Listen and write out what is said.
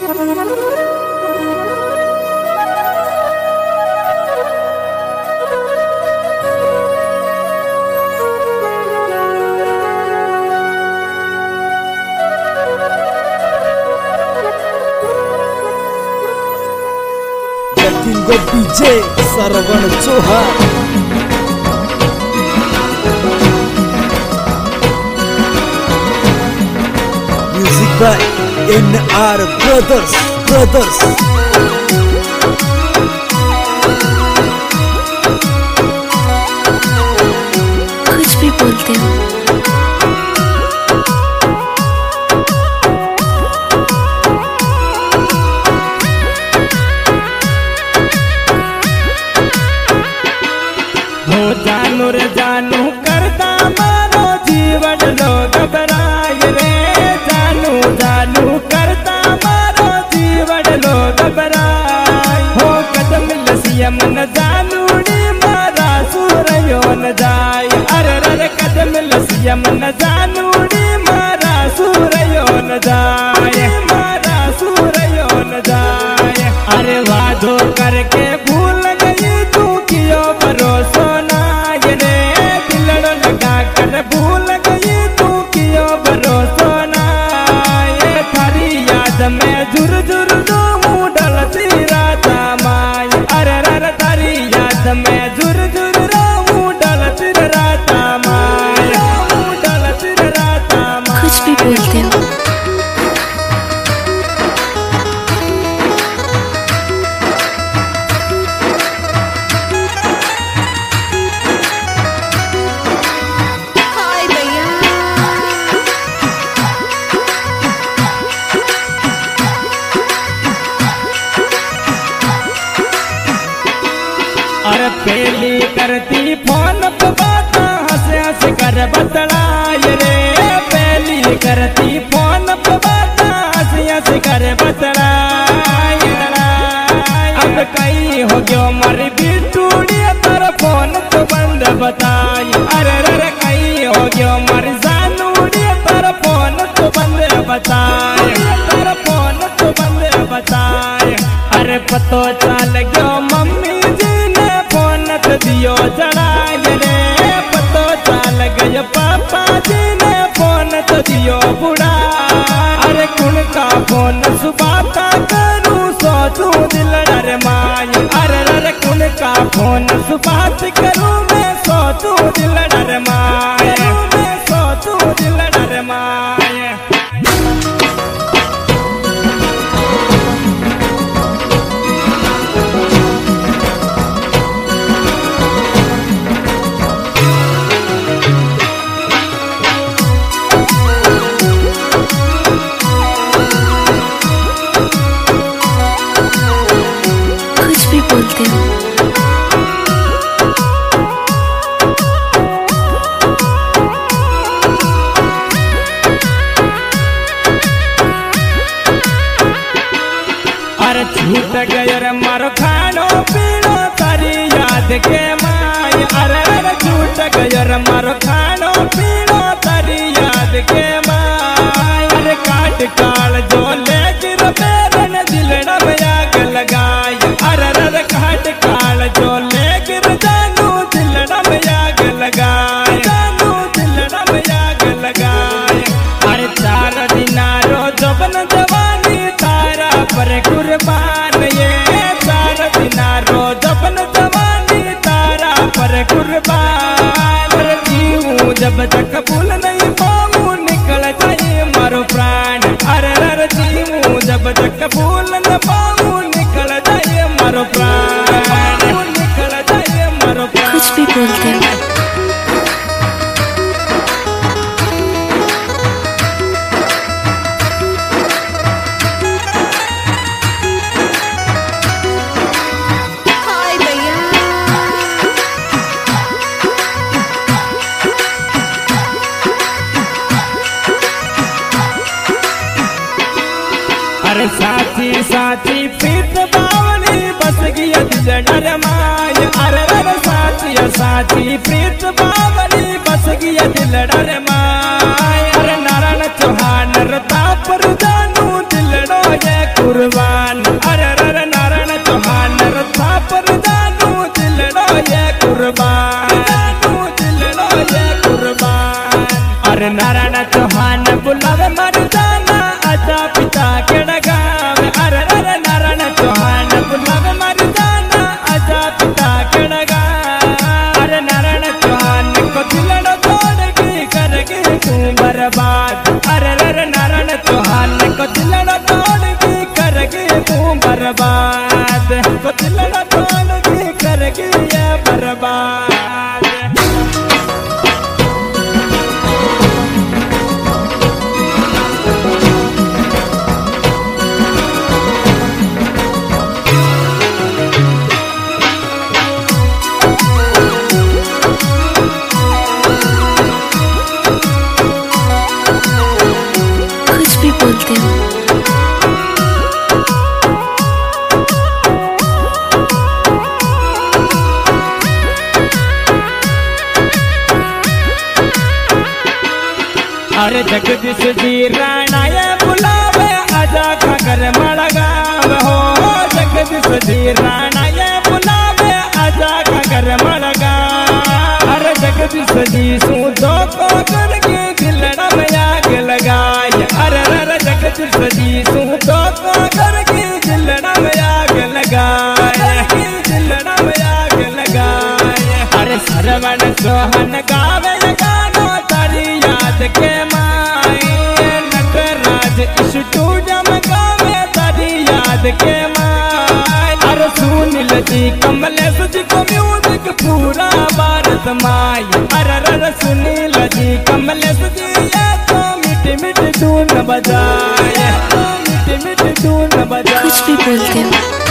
Kingo DJ Sarvan Chauhan. Music by NR Brothers. कुछ भी बोलते हो। जानू रे जानू करता मारो जीवन लो घबराए रे। जानू जानू करता मारो जीवन लो घबराए हो। कदम लसिया मन जानू नी मारा सूरयो न जाए। अरे रे कदम लसिया मन जानू नी मारा सूरयो न जाए। मारा सूरयो न जाए। अरे वादो करके भूल गई तू कियो भरोसा भूल गई तू कियो भरोसा ना। ये थारी याद में झुर झुर जो मुडल तेरा तमाय। अरे रे थारी याद में झुर झुर रो मुडल तेरा तमाय। मुडल तेरा तमाय। कुछ भी बोलते हो। अरे पहली करती फोन पे बात हंस हंस कर बतलाए रे। पहली करती फोन पे बात हंस हंस कर बतलाए। अब कहीं हो गयो मरी बिटूड़ी तर फोन तो बंद बताई। अरे रे कहीं हो गयो मरी जानूड़ी तर फोन तो बंद बताए। तर फोन तो बंद बताए। अरे पतो चल गयो मम्मी दियो जड़ाए रे। पतो चल गय पापा जी ने फोन तो दियो बुढ़ा। अरे कुण का फोन सुबह का करूँ सोचूं दिल डर माय। अरे रे कुण का फोन सुबह करूँ मैं सोचूं दिल डर माय। मैं सोचूं दिल डर माय। बोलते हो। अरे छूट गयो रे मारो खानो पीनो तारी याद के माय। अरे छूट गयो रे मारो खानो पीनो तारी याद के माय। अरे काट काल जो ले गिर बेरन दिलड़ा में आग लगाई। अरे काट काल जो ले गिर जानू दिलड़ा में आग लगाए। जानू दिलड़ा में आग लगाए। अरे 4 दिना रो जबन जवानी तारा पर कुर्बान ये। 4 दिना रो जबन जवानी तारा पर कुर्बान। अरे जीऊं जब तक भूल नहीं पाऊं निकल जाए मारो प्राण। अरे जीऊं जब तक भूल न पाऊं निकल जाए मारो प्राण। निकल जाए मारो प्राण। कुछ भी बोलते हो। अरे साथी साथी प्रीत बावली बस गया दिल डर माय। अरे साथी साथी प्रीत बावली बस गया दिल डर माय। अरे नारायण चौहान रता पर जानू दिल डो ये कुर्बान अरे अरे नारायण चौहान रथा पर जानू दिलड़ो ये कुर्बान जानू दिलड़ो ये कुर्बान अरे नारायण चौहान बुलावे मर जाना आजा पिता के गाँव अरे अरे नारायण चौहान बुलावे मर जाना आजा पिता के गाँव अरे नारायण चौहान को दिलड़ो तोड़गी करगी तू बर्बाद अरे अरे नारायण चौहान को दिलड़ो तोड़गी करगी तू बर्बाद को दिलड़ो तोड़गी करगी ये बर्बाद कुछ भी बोलते हो। अरे जगदीश जी राणा ये बुलावे आजा खकर मड़गाव हो जगदीश जी राणा ये बुलावे आजा खकर मड़गाव अरे जगदीश जी सूदो को करके दिलड़ा में आग लगाए अरे अरे जगदीश जी सूदो को करके दिलड़ा में आग लगाए दिलड़ा में आग लगाए अरे सरवण सोहन गावे गानो तारी याद के स्टूडियो में गावे तारी याद के माय अरे सुनील जी कमलेश जी को म्यूजिक पूरा भारत माय अरे अरे सुनील जी कमलेश जी ये तो मीठी मीठी धुन बजाए मीठी मीठी धुन बजाए कुछ भी बोलते हो।